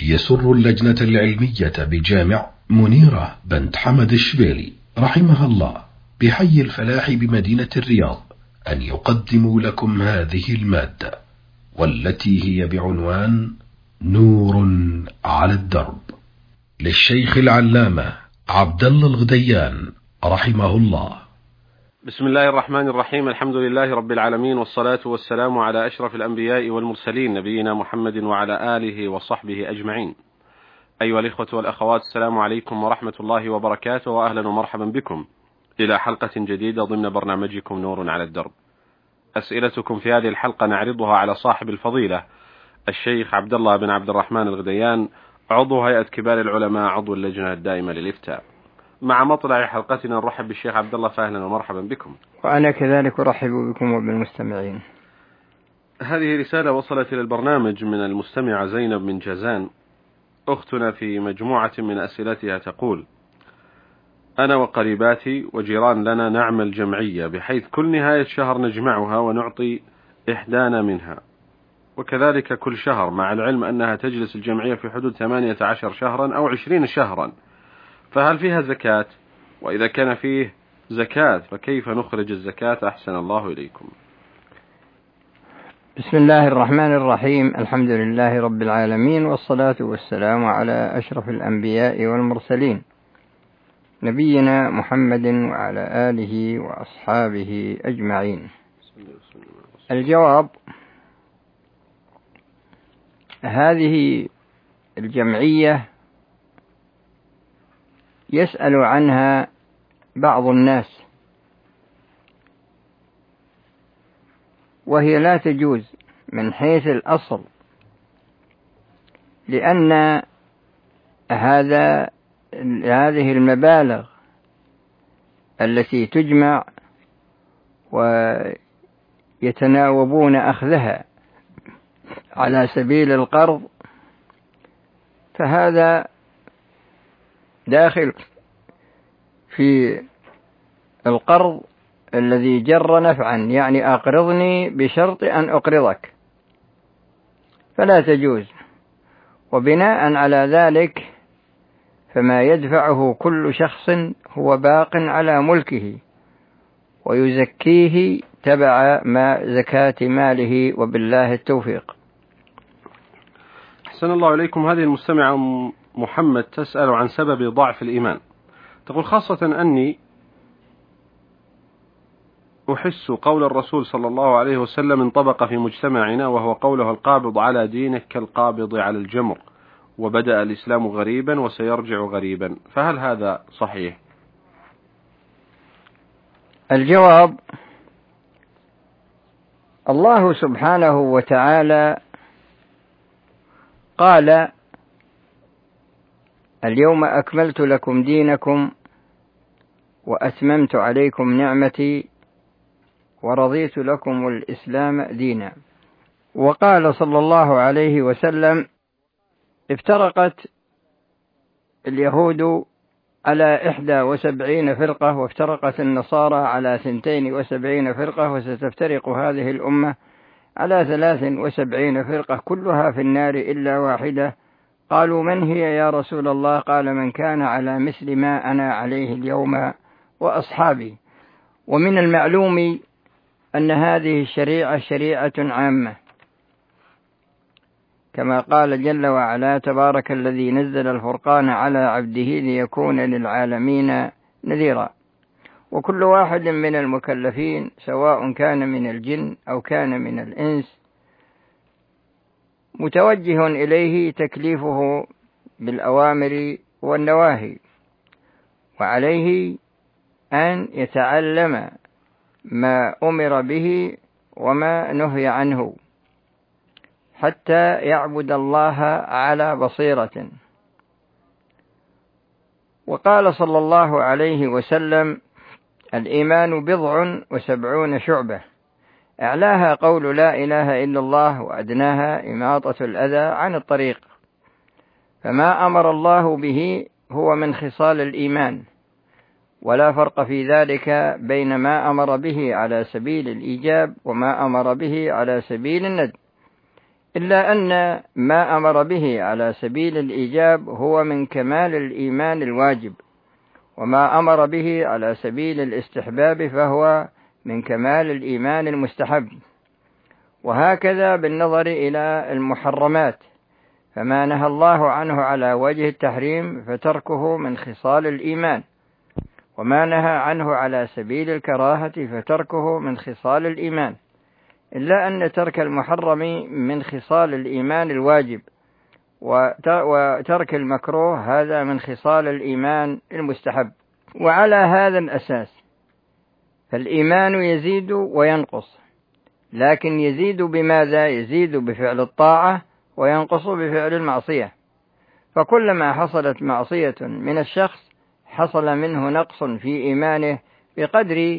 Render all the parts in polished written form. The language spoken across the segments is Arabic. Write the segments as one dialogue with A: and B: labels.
A: يسر اللجنة العلمية بجامع منيرة بنت حمد الشبيلي رحمها الله بحي الفلاح بمدينة الرياض أن يقدموا لكم هذه المادة، والتي هي بعنوان نور على الدرب، للشيخ العلامة عبد الله الغديان رحمه الله.
B: بسم الله الرحمن الرحيم. الحمد لله رب العالمين، والصلاة والسلام على أشرف الأنبياء والمرسلين، نبينا محمد وعلى آله وصحبه أجمعين. أيها الإخوة والأخوات، السلام عليكم ورحمة الله وبركاته، وأهلا ومرحبا بكم إلى حلقة جديدة ضمن برنامجكم نور على الدرب. أسئلتكم في هذه الحلقة نعرضها على صاحب الفضيلة الشيخ عبد الله بن عبد الرحمن الغديان، عضو هيئة كبار العلماء، عضو اللجنة الدائمة للإفتاء. مع مطلع حلقتنا نرحب بالشيخ عبد الله، فأهلا ومرحبا بكم.
C: وأنا كذلك أرحب بكم وبالمستمعين.
B: هذه رسالة وصلت إلى البرنامج من المستمعة زينب من جازان. أختنا في مجموعة من أسئلتها تقول: أنا وقريباتي وجيران لنا نعمل جمعية، بحيث كل نهاية شهر نجمعها ونعطي إحدانا منها، وكذلك كل شهر، مع العلم أنها تجلس الجمعية في حدود 18 شهرا أو 20 شهرا، فهل فيها زكاة؟ وإذا كان فيه زكاة فكيف نخرج الزكاة؟ أحسن الله إليكم.
C: بسم الله الرحمن الرحيم. الحمد لله رب العالمين، والصلاة والسلام على أشرف الأنبياء والمرسلين، نبينا محمد وعلى آله وأصحابه أجمعين. الجواب: هذه الجمعية يسأل عنها بعض الناس، وهي لا تجوز من حيث الأصل، لأن هذه المبالغ التي تجمع ويتناوبون أخذها على سبيل القرض، فهذا داخل في القرض الذي جر نفعا، يعني أقرضني بشرط أن أقرضك، فلا تجوز. وبناء على ذلك فما يدفعه كل شخص هو باق على ملكه، ويزكيه تبع ما زكاة ماله، وبالله التوفيق.
B: أحسن الله إليكم. هذه المستمعة محمد تسأل عن سبب ضعف الإيمان. تقول: خاصة أني أحس قول الرسول صلى الله عليه وسلم انطبق في مجتمعنا، وهو قوله: القابض على دينك كالقابض على الجمر، وبدأ الإسلام غريبا وسيرجع غريبا، فهل هذا صحيح؟
C: الجواب: الله سبحانه وتعالى قال: اليوم أكملت لكم دينكم وأتممت عليكم نعمتي ورضيت لكم الإسلام دينا. وقال صلى الله عليه وسلم: افترقت اليهود على 71 فرقة، وافترقت النصارى على 72 فرقة، وستفترق هذه الأمة على 73 فرقة، كلها في النار إلا واحدة. قالوا: من هي يا رسول الله؟ قال: من كان على مثل ما أنا عليه اليوم وأصحابي. ومن المعلوم أن هذه الشريعة شريعة عامة، كما قال جل وعلا: تبارك الذي نزل الفرقان على عبده ليكون للعالمين نذيرا. وكل واحد من المكلفين، سواء كان من الجن أو كان من الإنس، متوجه إليه تكليفه بالأوامر والنواهي، وعليه أن يتعلم ما أمر به وما نهي عنه، حتى يعبد الله على بصيرة. وقال صلى الله عليه وسلم: الإيمان 70 شعبة، أعلاها قول لا إله إلا الله، وأدناها إماطة الأذى عن الطريق. فما أمر الله به هو من خصال الإيمان، ولا فرق في ذلك بين ما أمر به على سبيل الإيجاب وما أمر به على سبيل الندب، إلا أن ما أمر به على سبيل الإيجاب هو من كمال الإيمان الواجب، وما أمر به على سبيل الاستحباب فهو من كمال الإيمان المستحب. وهكذا بالنظر إلى المحرمات، فما نهى الله عنه على وجه التحريم فتركه من خصال الإيمان، وما نهى عنه على سبيل الكراهة فتركه من خصال الإيمان، إلا أن ترك المحرم من خصال الإيمان الواجب، وترك المكروه هذا من خصال الإيمان المستحب. وعلى هذا الأساس فالإيمان يزيد وينقص، لكن يزيد بماذا؟ يزيد بفعل الطاعة وينقص بفعل المعصية. فكلما حصلت معصية من الشخص حصل منه نقص في إيمانه بقدر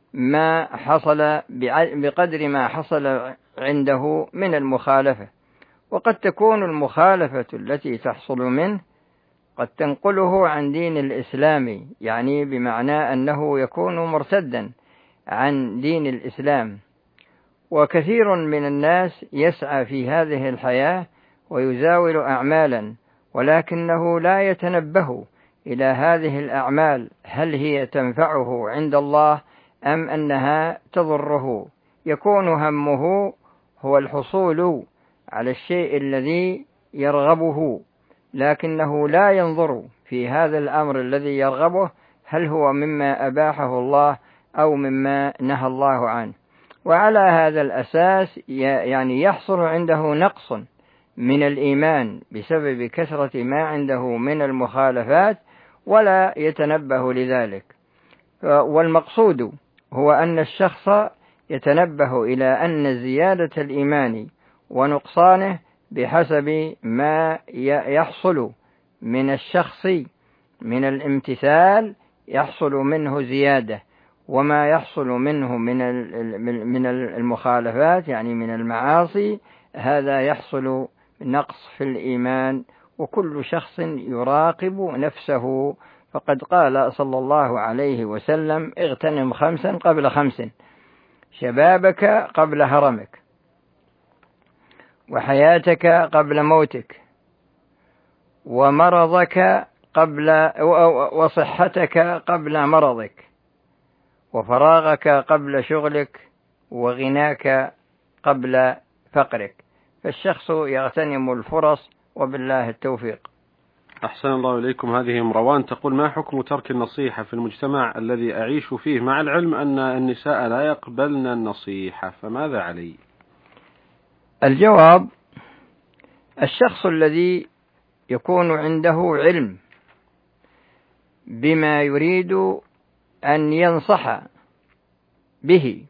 C: ما حصل عنده من المخالفة. وقد تكون المخالفة التي تحصل منه قد تنقله عن دين الإسلام، يعني بمعنى أنه يكون مرتدا عن دين الإسلام. وكثير من الناس يسعى في هذه الحياة ويزاول أعمالا، ولكنه لا يتنبه إلى هذه الأعمال هل هي تنفعه عند الله أم أنها تضره. يكون همه هو الحصول على الشيء الذي يرغبه، لكنه لا ينظر في هذا الأمر الذي يرغبه هل هو مما أباحه الله أو مما نهى الله عنه. وعلى هذا الأساس يعني يحصل عنده نقص من الإيمان بسبب كثرة ما عنده من المخالفات ولا يتنبه لذلك. والمقصود هو أن الشخص يتنبه إلى أن زيادة الإيمان ونقصانه بحسب ما يحصل من الشخص من الامتثال يحصل منه زيادة، وما يحصل منه من المخالفات يعني من المعاصي هذا يحصل نقص في الإيمان. وكل شخص يراقب نفسه، فقد قال صلى الله عليه وسلم: اغتنم 5 قبل 5، شبابك قبل هرمك، وحياتك قبل موتك، ومرضك وصحتك قبل مرضك، وفراغك قبل شغلك، وغناك قبل فقرك. فالشخص يغتنم الفرص، وبالله التوفيق.
B: أحسن الله إليكم. هذه مروان تقول: ما حكم ترك النصيحة في المجتمع الذي أعيش فيه مع العلم أن النساء لا يقبلن النصيحة، فماذا علي؟
C: الجواب: الشخص الذي يكون عنده علم بما يريد أن ينصح به،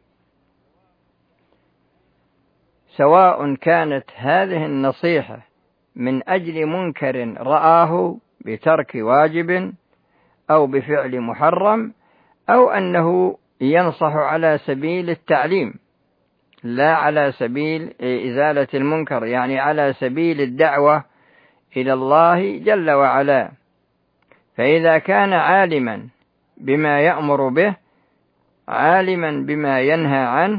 C: سواء كانت هذه النصيحة من أجل منكر رآه بترك واجب أو بفعل محرم، أو أنه ينصح على سبيل التعليم لا على سبيل إزالة المنكر، يعني على سبيل الدعوة إلى الله جل وعلا، فإذا كان عالما بما يأمر به عالما بما ينهى عنه،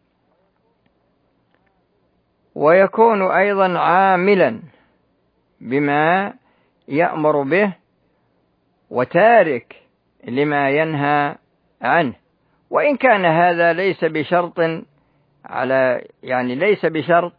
C: ويكون أيضا عاملا بما يأمر به وتارك لما ينهى عنه، وإن كان هذا ليس بشرط ليس بشرط،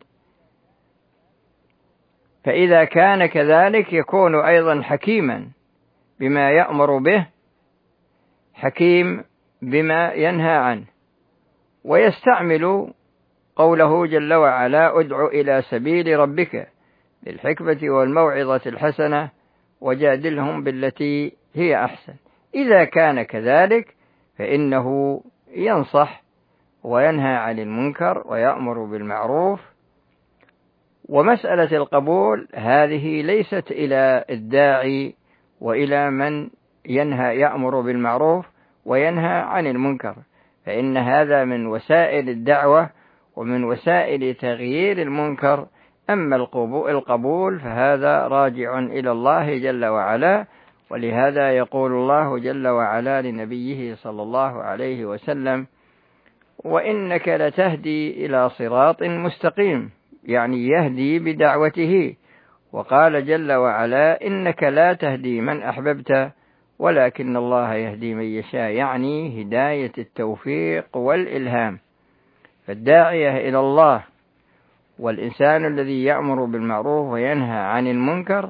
C: فإذا كان كذلك يكون أيضا حكيما بما يأمر به، حكيم بما ينهى عنه، ويستعمل قوله جل وعلا: ادع إلى سبيل ربك بالحكمة والموعظة الحسنة وجادلهم بالتي هي أحسن. إذا كان كذلك فإنه ينصح وينهى عن المنكر ويأمر بالمعروف. ومسألة القبول هذه ليست إلى الداعي وإلى من يأمر بالمعروف وينهى عن المنكر، فإن هذا من وسائل الدعوة ومن وسائل تغيير المنكر. أما القبول فهذا راجع إلى الله جل وعلا، ولهذا يقول الله جل وعلا لنبيه صلى الله عليه وسلم: وإنك لتهدي إلى صراط مستقيم، يعني يهدي بدعوته. وقال جل وعلا إنك لا تهدي من أحببت ولكن الله يهدي من يشاء، يعني هداية التوفيق والإلهام. فالداعية إلى الله والإنسان الذي يأمر بالمعروف وينهى عن المنكر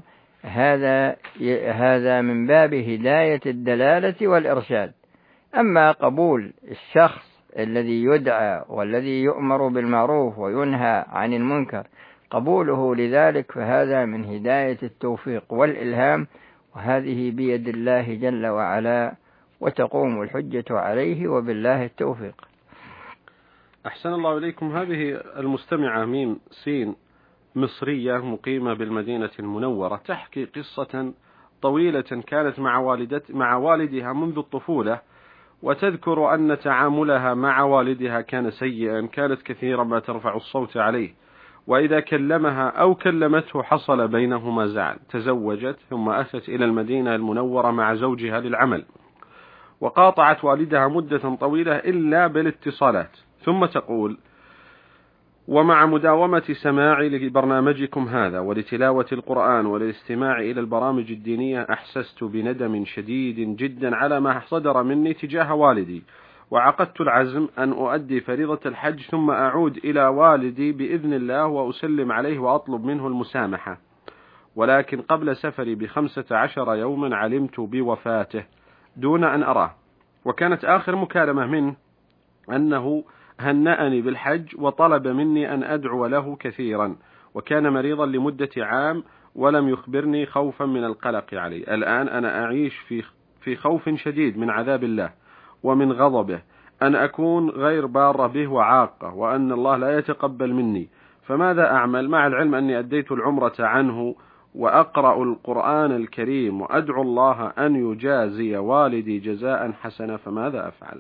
C: هذا من باب هداية الدلالة والإرشاد. أما قبول الشخص الذي يدعى والذي يؤمر بالمعروف وينهى عن المنكر قبوله لذلك فهذا من هداية التوفيق والإلهام، وهذه بيد الله جل وعلا، وتقوم الحجة عليه، وبالله التوفيق.
B: أحسن الله إليكم. هذه المستمعة ميم سين مصرية مقيمة بالمدينة المنورة تحكي قصة طويلة كانت مع والدها منذ الطفولة، وتذكر أن تعاملها مع والدها كان سيئا، كانت كثيرا ما ترفع الصوت عليه، وإذا كلمها أو كلمته حصل بينهما زعل. تزوجت ثم أتت إلى المدينة المنورة مع زوجها للعمل، وقاطعت والدها مدة طويلة إلا بالاتصالات. ثم تقول: ومع مداومة سماعي لبرنامجكم هذا ولتلاوة القرآن وللاستماع إلى البرامج الدينية أحسست بندم شديد جدا على ما صدر مني تجاه والدي، وعقدت العزم أن أؤدي فريضة الحج ثم أعود إلى والدي بإذن الله وأسلم عليه وأطلب منه المسامحة. ولكن قبل سفري ب15 يوما علمت بوفاته دون أن أراه، وكانت آخر مكالمة منه أنه هنأني بالحج وطلب مني أن أدعو له كثيرا، وكان مريضا لمدة عام ولم يخبرني خوفا من القلق عليه. الآن أنا أعيش في خوف شديد من عذاب الله ومن غضبه، أن أكون غير بارة به وعاقة، وأن الله لا يتقبل مني، فماذا أعمل مع العلم أني أديت العمرة عنه وأقرأ القرآن الكريم وأدعو الله أن يجازي والدي جزاء حسنا، فماذا أفعل؟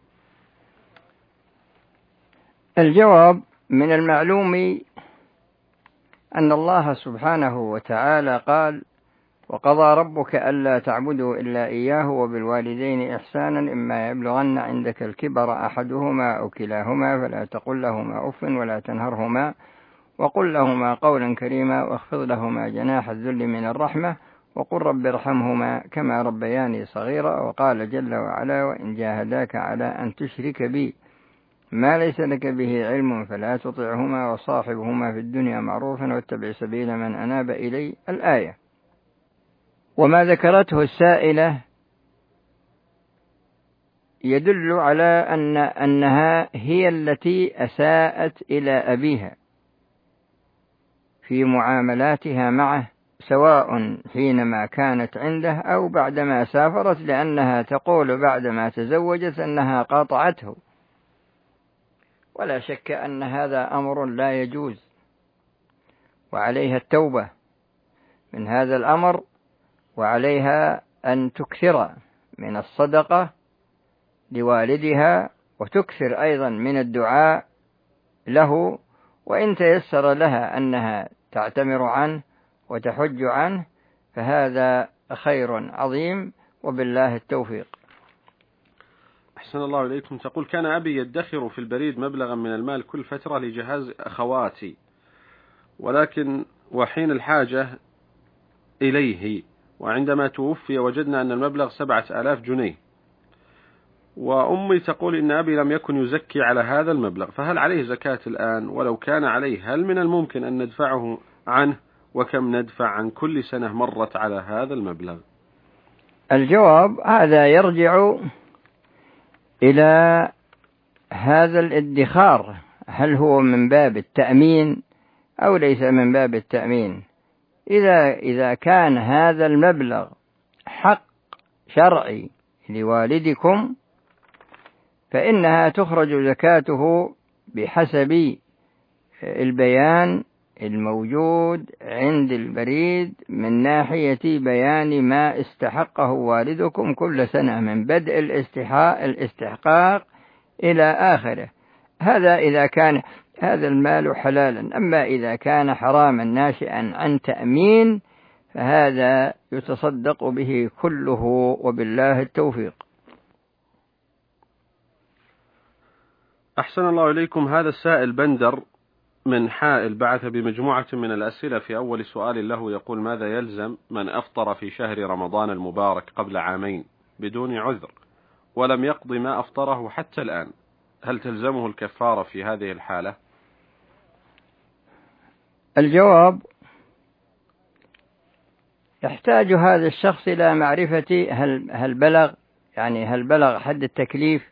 C: الجواب: من المعلوم أن الله سبحانه وتعالى قال: وقضى ربك ألا تعبدوا إلا إياه وبالوالدين إحسانا إما يبلغن عندك الكبر أحدهما أو كلاهما فلا تقل لهما أف ولا تنهرهما وقل لهما قولا كريما واخفض لهما جناح الذل من الرحمة وقل رب ارحمهما كما ربياني صغيرا. وقال جل وعلا: وإن جاهداك على أن تشرك بي ما ليس لك به علم فلا تطعهما وصاحبهما في الدنيا معروفا واتبع سبيل من أناب إلي. الآية. وما ذكرته السائلة يدل على أنها هي التي أساءت إلى أبيها في معاملاتها معه، سواء حينما كانت عنده أو بعدما سافرت، لأنها تقول بعدما تزوجت أنها قاطعته، ولا شك أن هذا أمر لا يجوز، وعليها التوبة من هذا الأمر، وعليها أن تكثر من الصدقة لوالدها وتكثر أيضا من الدعاء له، وإن تيسر لها أنها تعتمر عنه وتحج عنه فهذا خير عظيم، وبالله التوفيق.
B: أحسن الله إليكم. تقول: كان أبي يدخر في البريد مبلغا من المال كل فترة لجهاز أخواتي، ولكن وحين الحاجة إليه، وعندما توفي وجدنا أن المبلغ 7000 جنيه، وأمي تقول إن أبي لم يكن يزكي على هذا المبلغ، فهل عليه زكاة الآن؟ ولو كان عليه هل من الممكن أن ندفعه عنه؟ وكم ندفع عن كل سنة مرت على هذا المبلغ؟
C: الجواب: هذا يرجع إلى هذا الادخار، هل هو من باب التأمين أو ليس من باب التأمين. إذا كان هذا المبلغ حق شرعي لوالدكم فإنها تخرج زكاته بحسب البيان الموجود عند البريد من ناحية بيان ما استحقه والدكم كل سنة من بدء الاستحقاق إلى آخره. هذا إذا كان هذا المال حلالا. أما إذا كان حراما ناشئا عن تأمين فهذا يتصدق به كله، وبالله التوفيق.
B: أحسن الله إليكم. هذا السائل بندر من حائل بعث بمجموعة من الأسئلة. في أول سؤال له يقول: ماذا يلزم من أفطر في شهر رمضان المبارك قبل عامين بدون عذر ولم يقض ما أفطره حتى الآن؟ هل تلزمه الكفارة في هذه الحالة؟
C: الجواب: يحتاج هذا الشخص إلى معرفة هل بلغ حد التكليف،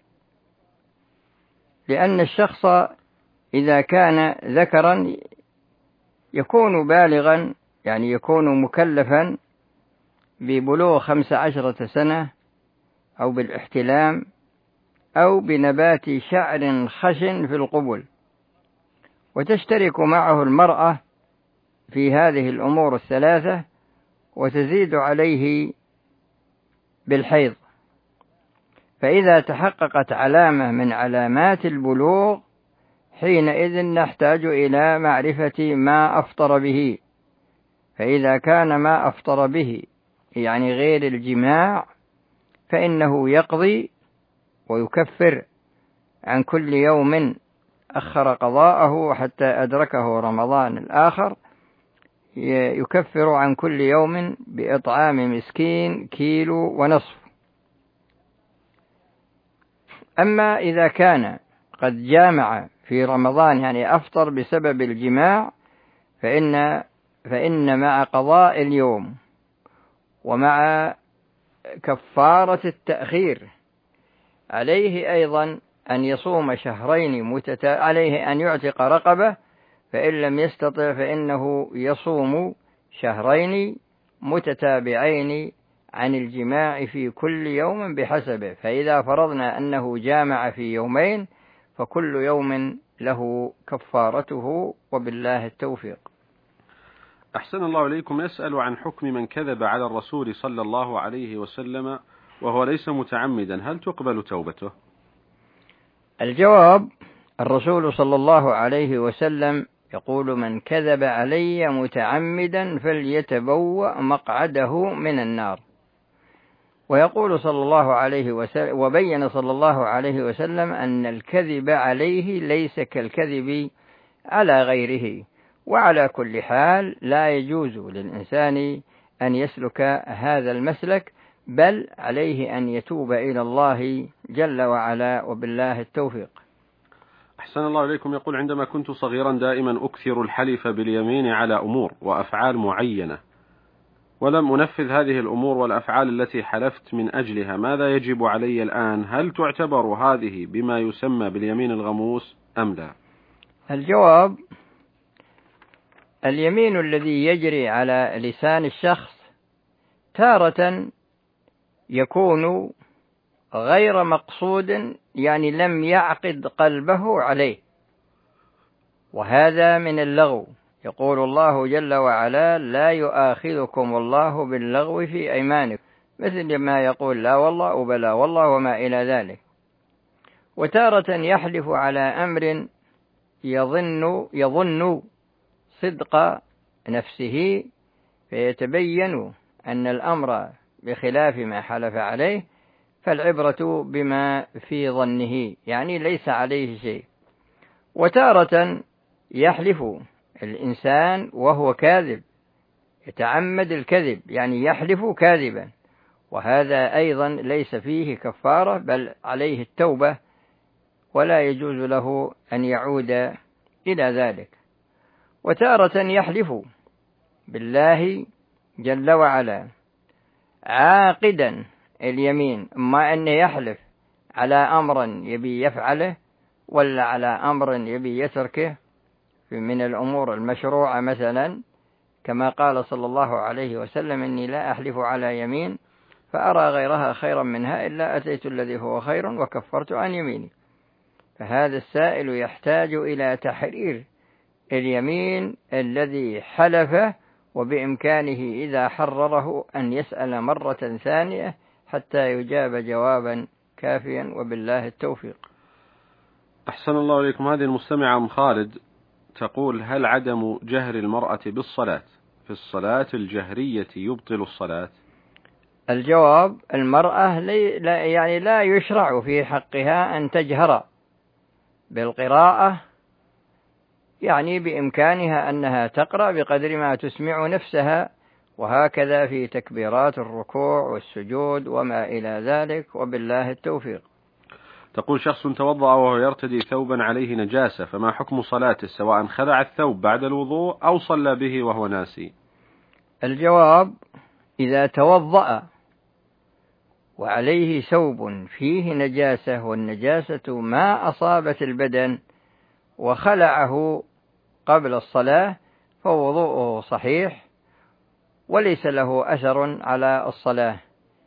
C: لأن الشخص إذا كان ذكرا يكون بالغا، يعني يكون مكلفا ببلوغ 15 سنة أو بالاحتلام أو بنبات شعر خشن في القبل، وتشترك معه المرأة في هذه الأمور الثلاثة وتزيد عليه بالحيض. فإذا تحققت علامة من علامات البلوغ حينئذ نحتاج إلى معرفة ما أفطر به. فإذا كان ما أفطر به يعني غير الجماع فإنه يقضي ويكفر عن كل يوم أخر قضاءه حتى أدركه رمضان الآخر، يكفر عن كل يوم بإطعام مسكين 1.5 كيلو. أما إذا كان قد جامع في رمضان يعني أفطر بسبب الجماع فإن مع قضاء اليوم ومع كفارة التأخير عليه أيضا أن يصوم شهرين عليه أن يعتق رقبة، فإن لم يستطع فإنه يصوم شهرين متتابعين عن الجماع في كل يوم بحسبه. فإذا فرضنا أنه جامع في يومين فكل يوم له كفارته، وبالله التوفيق.
B: أحسن الله إليكم. يسأل عن حكم من كذب على الرسول صلى الله عليه وسلم وهو ليس متعمدا، هل تقبل توبته؟
C: الجواب: الرسول صلى الله عليه وسلم يقول: من كذب علي متعمدا فليتبوأ مقعده من النار. ويقول صلى الله عليه وسلم، وبين صلى الله عليه وسلم أن الكذب عليه ليس كالكذب على غيره. وعلى كل حال لا يجوز للإنسان أن يسلك هذا المسلك، بل عليه أن يتوب إلى الله جل وعلا، وبالله التوفيق.
B: أحسن الله إليكم. يقول: عندما كنت صغيرا دائما أكثر الحلف باليمين على أمور وأفعال معينة، ولم أنفذ هذه الأمور والأفعال التي حلفت من أجلها، ماذا يجب علي الآن؟ هل تعتبر هذه بما يسمى باليمين الغموس أم لا؟
C: الجواب: اليمين الذي يجري على لسان الشخص تارة يكون غير مقصود، يعني لم يعقد قلبه عليه، وهذا من اللغو. يقول الله جل وعلا: لا يؤاخذكم الله باللغو في أيمانكم، مثل ما يقول لا والله وبلا والله وما إلى ذلك. وتارة يحلف على أمر يظن صدق نفسه فيتبين أن الأمر بخلاف ما حلف عليه، فالعبرة بما في ظنه، يعني ليس عليه شيء. وتارة يحلف الإنسان وهو كاذب، يتعمد الكذب، يعني يحلف كاذبا، وهذا أيضا ليس فيه كفارة بل عليه التوبة، ولا يجوز له أن يعود إلى ذلك. وتارة يحلف بالله جل وعلا عاقدا اليمين، ما أنه يحلف على أمر يبي يفعله ولا على أمر يبي يتركه من الأمور المشروعة، مثلا كما قال صلى الله عليه وسلم: إني لا أحلف على يمين فأرى غيرها خيرا منها إلا أتيت الذي هو خير وكفرت عن يميني. فهذا السائل يحتاج إلى تحرير اليمين الذي حلفه، وبإمكانه إذا حرره أن يسأل مرة ثانية حتى يجاب جوابا كافيا، وبالله التوفيق.
B: أحسن الله إليكم. هذه المستمعة أم خالد تقول: هل عدم جهر المرأة بالصلاة في الصلاة الجهرية يبطل الصلاة؟
C: الجواب: المرأة لا يشرع في حقها أن تجهر بالقراءة يعني بإمكانها أنها تقرأ بقدر ما تسمع نفسها، وهكذا في تكبيرات الركوع والسجود وما إلى ذلك، وبالله التوفيق.
B: تقول شخص توضأ وهو يرتدي ثوبا عليه نجاسة، فما حكم صلاته سواء خلع الثوب بعد الوضوء أو صلى به وهو ناسي؟
C: الجواب: إذا توضأ وعليه ثوب فيه نجاسة والنجاسة ما أصابت البدن وخلعه قبل الصلاة فوضوءه صحيح وليس له أثر على الصلاة.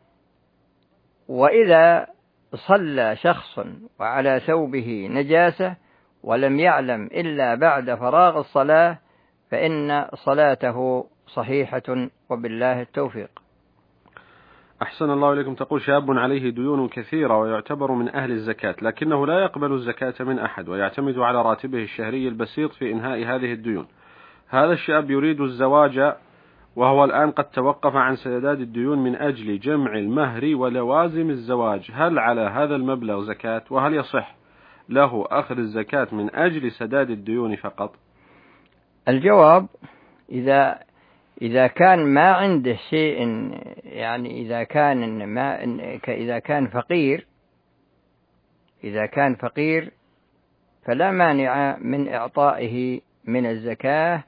C: وإذا صلى شخص وعلى ثوبه نجاسة ولم يعلم إلا بعد فراغ الصلاة فإن صلاته صحيحة، وبالله التوفيق.
B: أحسن الله إليكم. تقول شاب عليه ديون كثيرة ويعتبر من أهل الزكاة، لكنه لا يقبل الزكاة من أحد ويعتمد على راتبه الشهري البسيط في إنهاء هذه الديون. هذا الشاب يريد الزواج وهو الآن قد توقف عن سداد الديون من أجل جمع المهر ولوازم الزواج، هل على هذا المبلغ زكاة؟ وهل يصح له أخذ الزكاة من أجل سداد الديون فقط؟
C: الجواب: إذا كان ما عنده شيء، يعني إذا كان فقير فلا مانع من إعطائه من الزكاة،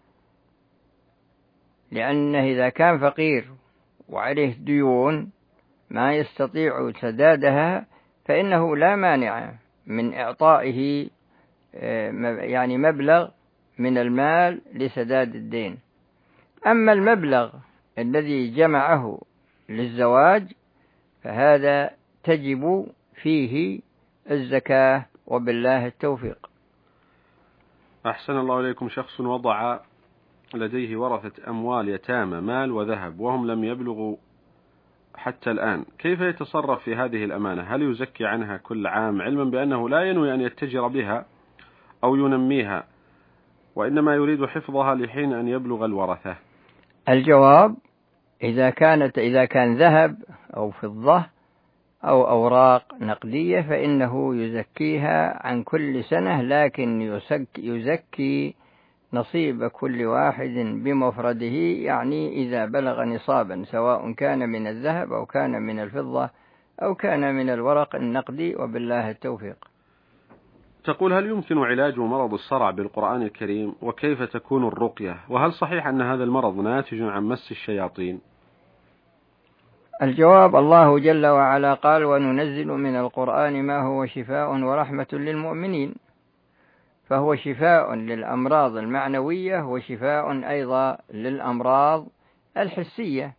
C: لأنه إذا كان فقير وعليه ديون ما يستطيع سدادها فإنه لا مانع من إعطائه يعني مبلغ من المال لسداد الدين. أما المبلغ الذي جمعه للزواج فهذا تجب فيه الزكاة، وبالله التوفيق.
B: أحسن الله إليكم. شخص وضع لديه ورثة أموال يتامى مال وذهب وهم لم يبلغوا حتى الآن، كيف يتصرف في هذه الأمانة؟ هل يزكي عنها كل عام علما بأنه لا ينوي أن يتجر بها أو ينميها وإنما يريد حفظها لحين أن يبلغ الورثة؟
C: الجواب: إذا كان ذهب أو فضة أو أوراق نقدية فإنه يزكيها عن كل سنة، لكن يزكي نصيب كل واحد بمفرده، يعني إذا بلغ نصابا سواء كان من الذهب أو كان من الفضة أو كان من الورق النقدي، وبالله التوفيق.
B: تقول هل يمكن علاج مرض الصرع بالقرآن الكريم؟ وكيف تكون الرقية؟ وهل صحيح أن هذا المرض ناتج عن مس الشياطين؟
C: الجواب: الله جل وعلا قال: وننزل من القرآن ما هو شفاء ورحمة للمؤمنين، فهو شفاء للأمراض المعنوية وشفاء أيضا للأمراض الحسية.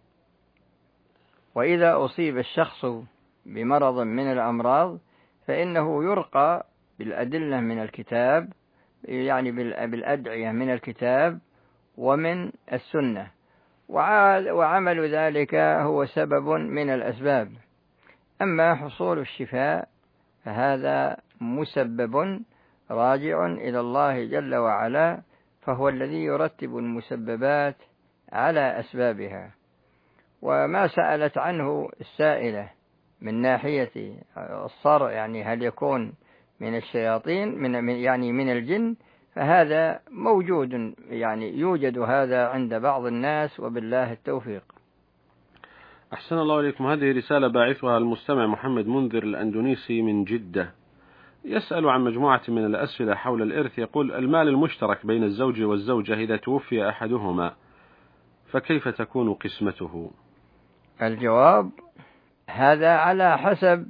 C: وإذا أصيب الشخص بمرض من الأمراض فإنه يرقى بالأدلة من الكتاب، يعني بالأدعية من الكتاب ومن السنة، وعمل ذلك هو سبب من الأسباب. أما حصول الشفاء فهذا مسبب راجع إلى الله جل وعلا، فهو الذي يرتب المسببات على أسبابها. وما سألت عنه السائلة من ناحية الصرع، يعني هل يكون من الشياطين من الجن، فهذا موجود، يعني يوجد هذا عند بعض الناس، وبالله التوفيق.
B: أحسن الله إليكم. هذه رسالة باعثها المستمع محمد منذر الأندونيسي من جدة، يسأل عن مجموعة من الأسئلة حول الإرث. يقول: المال المشترك بين الزوج والزوجة إذا توفي أحدهما فكيف تكون قسمته؟
C: الجواب: هذا على حسب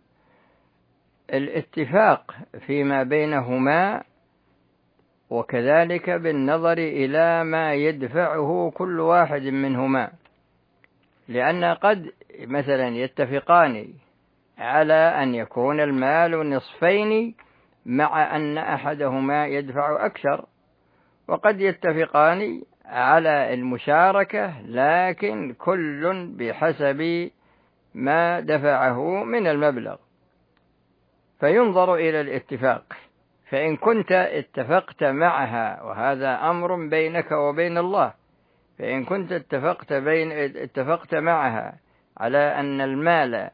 C: الاتفاق فيما بينهما، وكذلك بالنظر إلى ما يدفعه كل واحد منهما، لأن قد مثلا يتفقان على أن يكون المال نصفين مع أن أحدهما يدفع أكثر، وقد يتفقان على المشاركة لكن كل بحسب ما دفعه من المبلغ، فينظر إلى الاتفاق. فإن كنت اتفقت معها، وهذا أمر بينك وبين الله، فإن كنت اتفقت معها على أن المال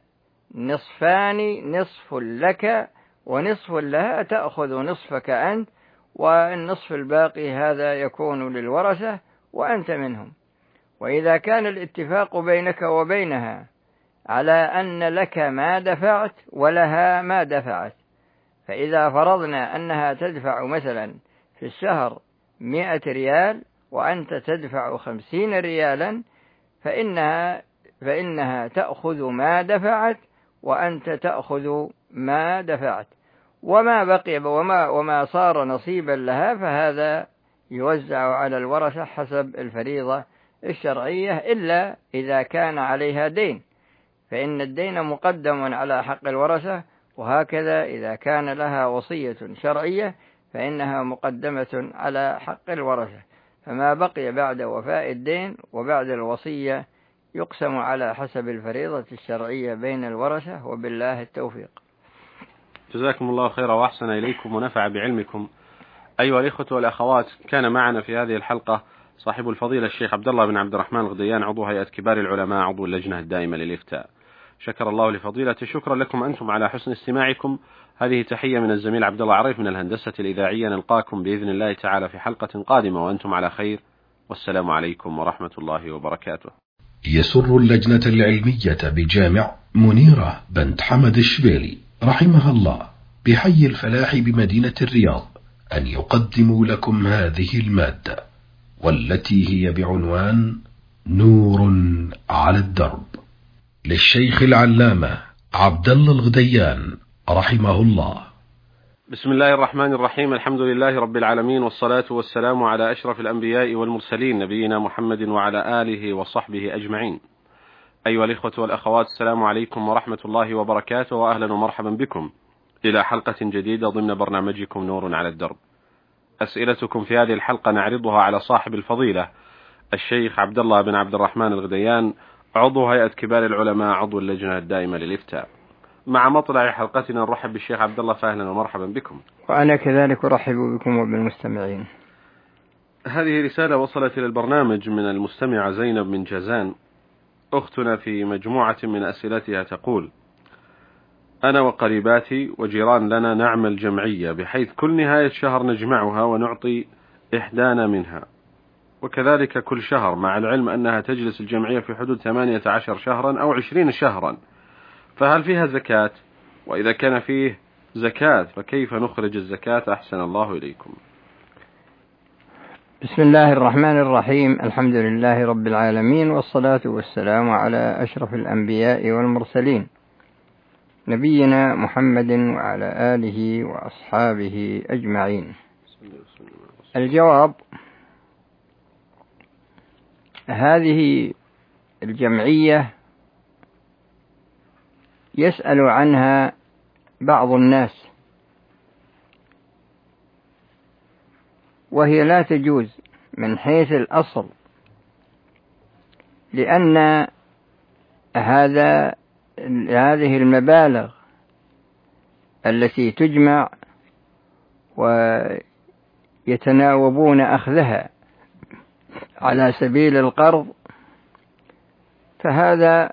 C: نصفان، نصف لك ونصف لها، تأخذ نصفك أنت والنصف الباقي هذا يكون للورثة وأنت منهم. وإذا كان الاتفاق بينك وبينها على أن لك ما دفعت ولها ما دفعت، فإذا فرضنا أنها تدفع مثلا في الشهر 100 ريال وأنت تدفع 50 ريالا، فإنها تأخذ ما دفعت وأنت تأخذ ما دفعت، وما بقي وما صار نصيبا لها فهذا يوزع على الورثة حسب الفريضة الشرعية، إلا إذا كان عليها دين، فإن الدين مقدم على حق الورثة، وهكذا إذا كان لها وصية شرعية فإنها مقدمة على حق الورثة، فما بقي بعد وفاء الدين وبعد الوصية يقسم على حسب الفريضة الشرعية بين الورثة، وبالله التوفيق.
B: جزاكم الله خيرا وأحسن إليكم ونفع بعلمكم. أيها الإخوة والأخوات، كان معنا في هذه الحلقة صاحب الفضيلة الشيخ عبد الله بن عبد الرحمن الغديان، عضو هيئة كبار العلماء، عضو اللجنة الدائمة للإفتاء. شكر الله لفضيلته. شكرا لكم أنتم على حسن استماعكم. هذه تحية من الزميل عبد الله عريف من الهندسة الإذاعية. نلقاكم بإذن الله تعالى في حلقة قادمة وأنتم على خير، والسلام عليكم ورحمة الله وبركاته.
A: يسر اللجنة العلمية بجامع منيرة بنت حمد الشبيلي رحمها الله بحي الفلاح بمدينة الرياض أن يقدموا لكم هذه المادة، والتي هي بعنوان نور على الدرب، للشيخ العلامة عبد الله الغديان رحمه الله.
B: بسم الله الرحمن الرحيم. الحمد لله رب العالمين، والصلاة والسلام على أشرف الأنبياء والمرسلين، نبينا محمد وعلى آله وصحبه أجمعين. أيها الإخوة والأخوات، السلام عليكم ورحمة الله وبركاته، وأهلا ومرحبا بكم إلى حلقة جديدة ضمن برنامجكم نور على الدرب. أسئلتكم في هذه الحلقة نعرضها على صاحب الفضيلة الشيخ عبد الله بن عبد الرحمن الغديان، عضو هيئة كبار العلماء، عضو اللجنة الدائمة للإفتاء. مع مطلع حلقتنا نرحب بالشيخ عبد الله، فأهلا ومرحبا بكم.
C: وأنا كذلك أرحب بكم وبالمستمعين.
B: هذه رسالة وصلت إلى البرنامج من المستمعة زينب من جازان، أختنا في مجموعة من أسئلتها تقول: أنا وقريباتي وجيران لنا نعمل جمعية، بحيث كل نهاية شهر نجمعها ونعطي إحدانا منها، وكذلك كل شهر، مع العلم أنها تجلس الجمعية في حدود 18 شهرا أو 20 شهرا، فهل فيها زكاة؟ وإذا كان فيه زكاة فكيف نخرج الزكاة؟ أحسن الله إليكم.
C: بسم الله الرحمن الرحيم. الحمد لله رب العالمين، والصلاة والسلام على أشرف الأنبياء والمرسلين، نبينا محمد وعلى آله وأصحابه أجمعين. الجواب: هذه الجمعية يسأل عنها بعض الناس، وهي لا تجوز من حيث الأصل، لأن هذه المبالغ التي تجمع ويتناوبون أخذها على سبيل القرض، فهذا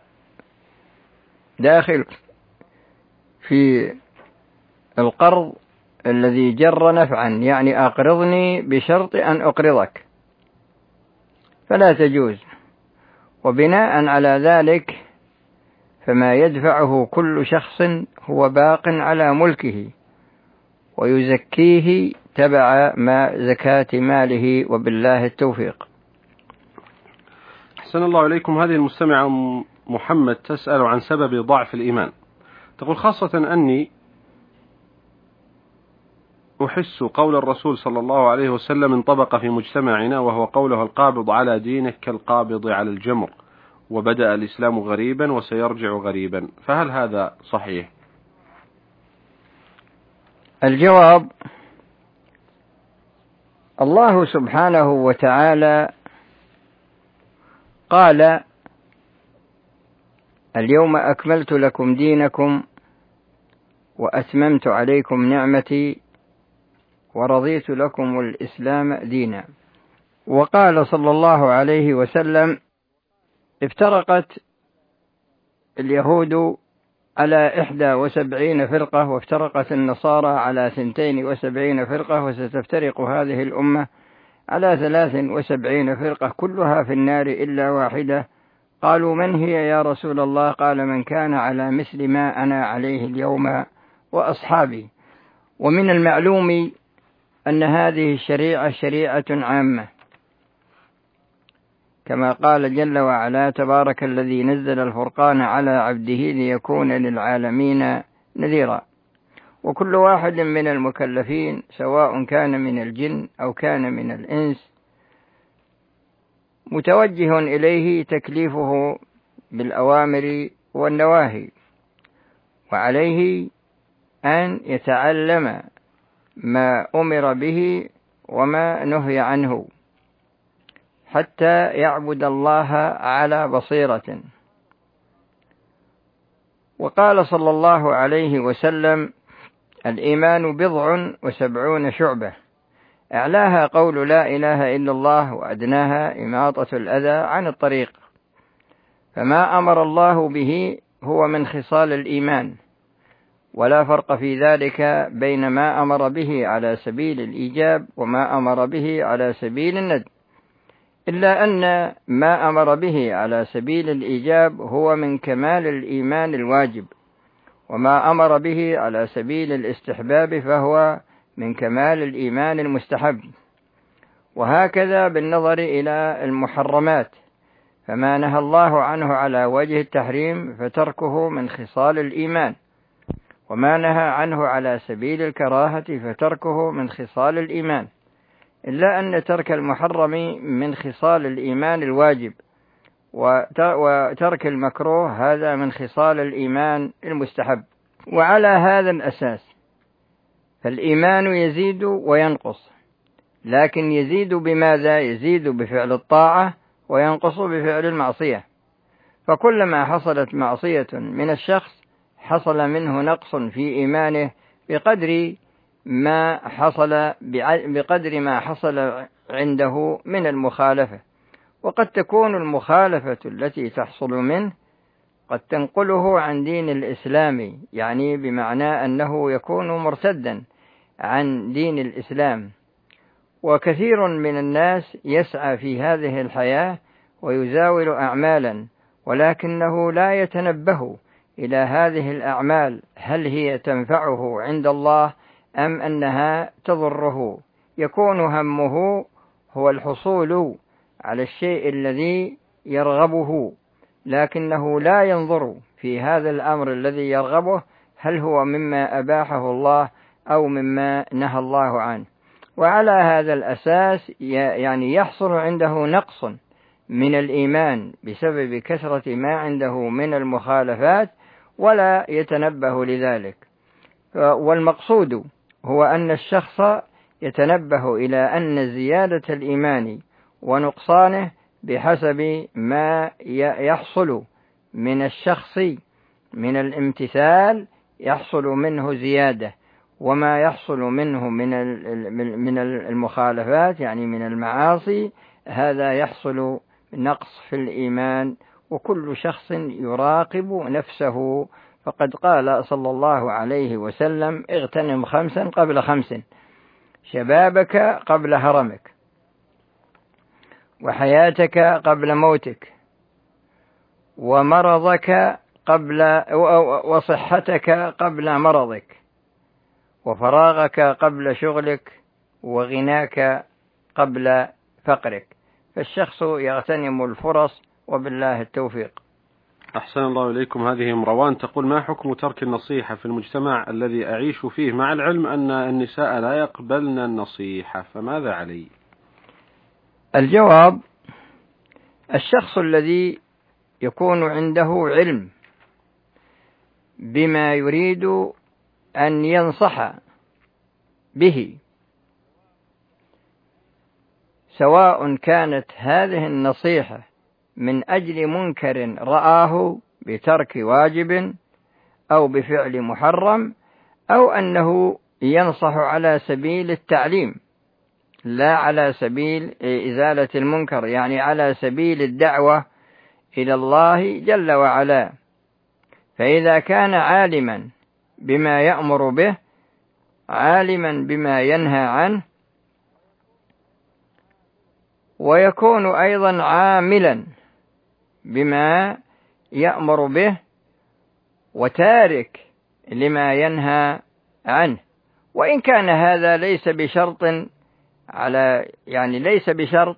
C: داخل في القرض الذي جر نفعا، يعني أقرضني بشرط أن أقرضك، فلا تجوز. وبناء على ذلك فما يدفعه كل شخص هو باق على ملكه، ويزكيه تبع ما زكاة ماله، وبالله التوفيق.
B: أحسن الله إليكم. هذه المستمعة محمد تسأل عن سبب ضعف الإيمان. تقول: خاصة أني أحس قول الرسول صلى الله عليه وسلم انطبق في مجتمعنا، وهو قوله: القابض على دينك كالقابض على الجمر، وبدأ الإسلام غريبا وسيرجع غريبا، فهل هذا صحيح؟
C: الجواب: الله سبحانه وتعالى قال: اليوم أكملت لكم دينكم وأتممت عليكم نعمتي ورضيت لكم الإسلام دينا. وقال صلى الله عليه وسلم: افترقت اليهود على 71 فرقة، وافترقت النصارى على 72 فرقة، وستفترق هذه الأمة على 73 فرقة كلها في النار إلا واحدة. قالوا من هي يا رسول الله؟ قال من كان على مثل ما أنا عليه اليوم وأصحابي. ومن المعلوم أن هذه الشريعة شريعة عامة، كما قال جل وعلا: تبارك الذي نزل الفرقان على عبده ليكون للعالمين نذيرا. وكل واحد من المكلفين سواء كان من الجن أو كان من الإنس متوجه إليه تكليفه بالأوامر والنواهي، وعليه أن يتعلم ما أمر به وما نهي عنه حتى يعبد الله على بصيرة. وقال صلى الله عليه وسلم: الإيمان 70 شعبة، أعلاها قول لا إله إلا الله، وأدناها إماطة الأذى عن الطريق. فما أمر الله به هو من خصال الإيمان، ولا فرق في ذلك بين ما أمر به على سبيل الإيجاب وما أمر به على سبيل الندب، إلا أن ما أمر به على سبيل الإيجاب هو من كمال الإيمان الواجب، وما أمر به على سبيل الاستحباب فهو من كمال الإيمان المستحب. وهكذا بالنظر إلى المحرمات، فما نهى الله عنه على وجه التحريم فتركه من خصال الإيمان، وما نهى عنه على سبيل الكراهة فتركه من خصال الإيمان، إلا أن ترك المحرم من خصال الإيمان الواجب، وترك المكروه هذا من خصال الإيمان المستحب. وعلى هذا الأساس فالإيمان يزيد وينقص، لكن يزيد بماذا؟ يزيد بفعل الطاعة وينقص بفعل المعصية. فكلما حصلت معصية من الشخص حصل منه نقص في إيمانه بقدر ما حصل عنده من المخالفة. وقد تكون المخالفة التي تحصل منه قد تنقله عن دين الإسلام، يعني بمعنى أنه يكون مرتدا عن دين الإسلام. وكثير من الناس يسعى في هذه الحياة ويزاول أعمالا، ولكنه لا يتنبه إلى هذه الأعمال هل هي تنفعه عند الله أم أنها تضره. يكون همه هو الحصول على الشيء الذي يرغبه، لكنه لا ينظر في هذا الأمر الذي يرغبه هل هو مما أباحه الله أو مما نهى الله عنه. وعلى هذا الأساس يعني يحصل عنده نقص من الإيمان بسبب كثرة ما عنده من المخالفات ولا يتنبه لذلك. والمقصود هو أن الشخص يتنبه إلى أن زيادة الإيمان ونقصانه بحسب ما يحصل من الشخص من الامتثال يحصل منه زيادة، وما يحصل منه من المخالفات يعني من المعاصي هذا يحصل نقص في الإيمان. وكل شخص يراقب نفسه، فقد قال صلى الله عليه وسلم: اغتنم 5 قبل 5، شبابك قبل هرمك، وحياتك قبل موتك، ومرضك وصحتك قبل مرضك، وفراغك قبل شغلك، وغناك قبل فقرك. فالشخص يغتنم الفرص، وبالله التوفيق.
B: أحسن الله إليكم. هذه مروان تقول: ما حكم ترك النصيحة في المجتمع الذي أعيش فيه مع العلم أن النساء لا يقبلن النصيحة، فماذا علي؟
C: الجواب: الشخص الذي يكون عنده علم بما يريد أن ينصح به، سواء كانت هذه النصيحة من أجل منكر رآه بترك واجب أو بفعل محرم، أو أنه ينصح على سبيل التعليم لا على سبيل إزالة المنكر، يعني على سبيل الدعوة إلى الله جل وعلا، فإذا كان عالما بما يأمر به عالما بما ينهى عنه، ويكون أيضا عاملا بما يأمر به وتارك لما ينهى عنه، وإن كان هذا ليس بشرط ليس بشرط،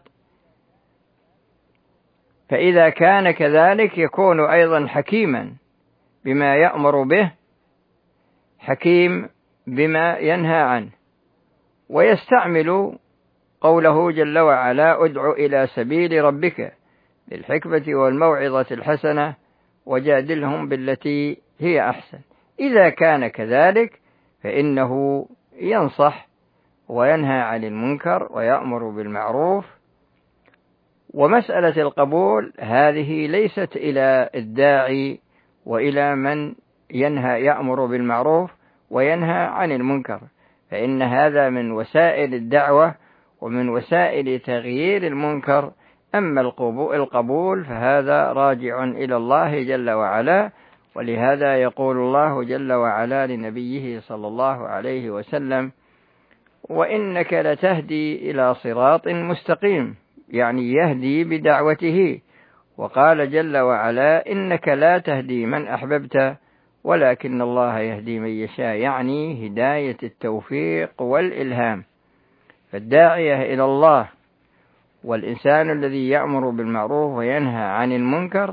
C: فإذا كان كذلك يكون أيضا حكيما بما يأمر به، حكيم بما ينهى عنه، ويستعمل قوله جل وعلا: ادع إلى سبيل ربك بالحكمة والموعظة الحسنة وجادلهم بالتي هي أحسن. إذا كان كذلك فإنه ينصح وينهى عن المنكر ويأمر بالمعروف. ومسألة القبول هذه ليست إلى الداعي وإلى من يأمر بالمعروف وينهى عن المنكر، فإن هذا من وسائل الدعوة ومن وسائل تغيير المنكر. أما القبول فهذا راجع إلى الله جل وعلا، ولهذا يقول الله جل وعلا لنبيه صلى الله عليه وسلم: وإنك لتهدي إلى صراط مستقيم، يعني يهدي بدعوته. وقال جل وعلا: إنك لا تهدي من أحببت ولكن الله يهدي من يشاء، يعني هداية التوفيق والإلهام. فالداعية إلى الله والإنسان الذي يأمر بالمعروف وينهى عن المنكر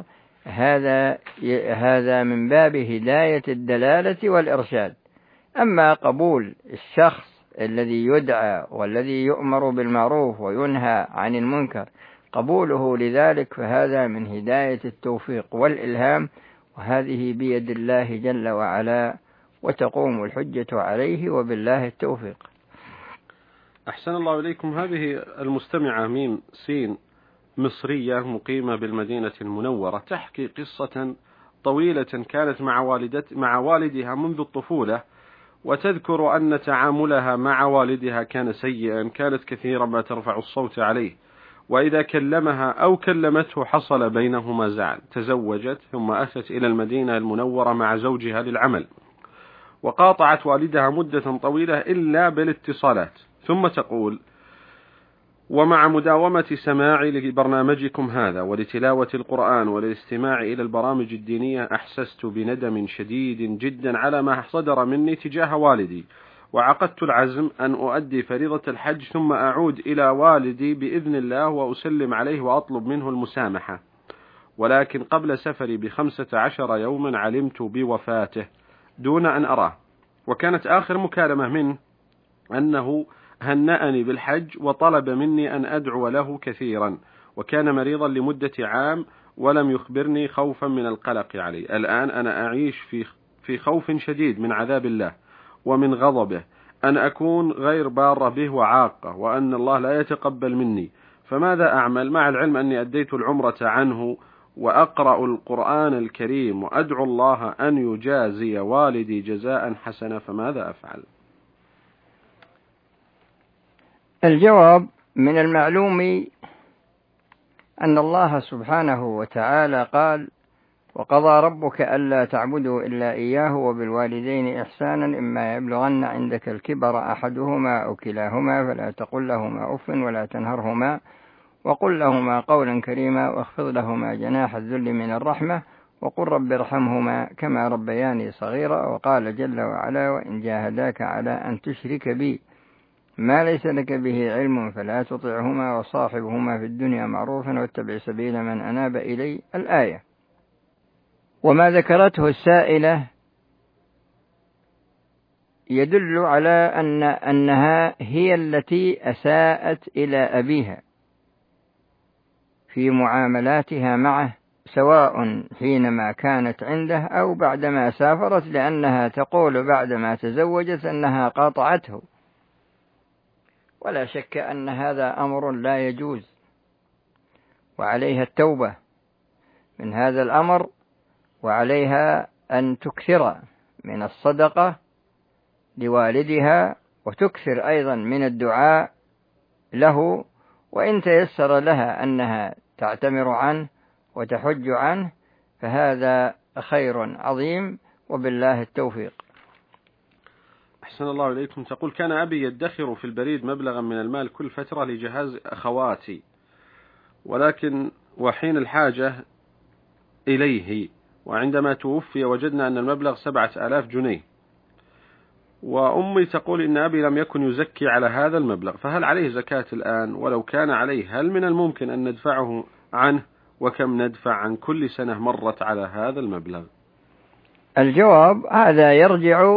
C: هذا من باب هداية الدلالة والإرشاد. أما قبول الشخص الذي يدعى والذي يؤمر بالمعروف وينهى عن المنكر، قبوله لذلك فهذا من هداية التوفيق والإلهام، وهذه بيد الله جل وعلا، وتقوم الحجة عليه، وبالله التوفيق.
B: أحسن الله إليكم. هذه المستمعة ميم سين مصرية مقيمة بالمدينة المنورة تحكي قصة طويلة كانت مع والدها منذ الطفولة، وتذكر أن تعاملها مع والدها كان سيئا، كانت كثيرا ما ترفع الصوت عليه، وإذا كلمها أو كلمته حصل بينهما زعل. تزوجت ثم أتت إلى المدينة المنورة مع زوجها للعمل، وقاطعت والدها مدة طويلة إلا بالاتصالات. ثم تقول: ومع مداومة سماعي لبرنامجكم هذا ولتلاوة القرآن وللاستماع إلى البرامج الدينية أحسست بندم شديد جدا على ما صدر مني تجاه والدي، وعقدت العزم أن أؤدي فريضة الحج ثم أعود إلى والدي بإذن الله وأسلم عليه وأطلب منه المسامحة. ولكن قبل سفري ب15 يوما علمت بوفاته دون أن أراه، وكانت آخر مكالمة منه أنه هنأني بالحج وطلب مني أن أدعو له كثيرا، وكان مريضا لمدة عام ولم يخبرني خوفا من القلق عليه. الآن أنا أعيش في خوف شديد من عذاب الله ومن غضبه، أن أكون غير بارة به وعاقة، وأن الله لا يتقبل مني، فماذا أعمل؟ مع العلم أني أديت العمرة عنه وأقرأ القرآن الكريم وأدعو الله أن يجازي والدي جزاء حسنا، فماذا أفعل؟
C: الجواب: من المعلوم أن الله سبحانه وتعالى قال: وقضى ربك ألا تعبدوا إلا إياه وبالوالدين إحسانا إما يبلغن عندك الكبر أحدهما أو كلاهما فلا تقل لهما أف ولا تنهرهما وقل لهما قولا كريما واخفض لهما جناح الذل من الرحمة وقل رب ارحمهما كما ربياني صغيرا. وقال جل وعلا: وإن جاهداك على أن تشرك بي ما ليس لك به علم فلا تطعهما وصاحبهما في الدنيا معروفا واتبع سبيل من أناب إلي. الآية. وما ذكرته السائلة يدل على أنها هي التي أساءت إلى أبيها في معاملاتها معه، سواء حينما كانت عنده أو بعدما سافرت، لأنها تقول بعدما تزوجت أنها قاطعته، ولا شك أن هذا أمر لا يجوز، وعليها التوبة من هذا الأمر، وعليها أن تكثر من الصدقة لوالدها وتكثر أيضا من الدعاء له، وإن تيسر لها أنها تعتمر عنه وتحج عنه فهذا خير عظيم، وبالله التوفيق.
B: أحسن الله إليكم. تقول: كان أبي يدخر في البريد مبلغا من المال كل فترة لجهاز أخواتي، ولكن وحين الحاجة إليه، وعندما توفي وجدنا أن المبلغ 7000 جنيه، وأمي تقول إن أبي لم يكن يزكي على هذا المبلغ، فهل عليه زكاة الآن؟ ولو كان عليه هل من الممكن أن ندفعه عنه؟ وكم ندفع عن كل سنة مرت على هذا المبلغ؟
C: الجواب: هذا يرجع